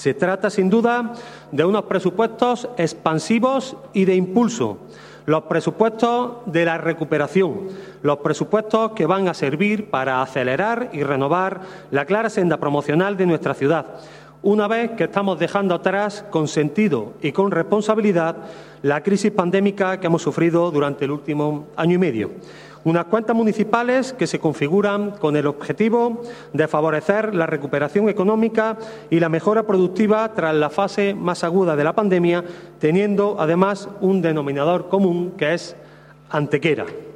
Se trata, sin duda, de unos presupuestos expansivos y de impulso, los presupuestos de la recuperación, los presupuestos que van a servir para acelerar y renovar la clara senda promocional de nuestra ciudad, una vez que estamos dejando atrás con sentido y con responsabilidad la crisis pandémica que hemos sufrido durante el último año y medio. Unas cuentas municipales que se configuran con el objetivo de favorecer la recuperación económica y la mejora productiva tras la fase más aguda de la pandemia, teniendo además un denominador común que es Antequera.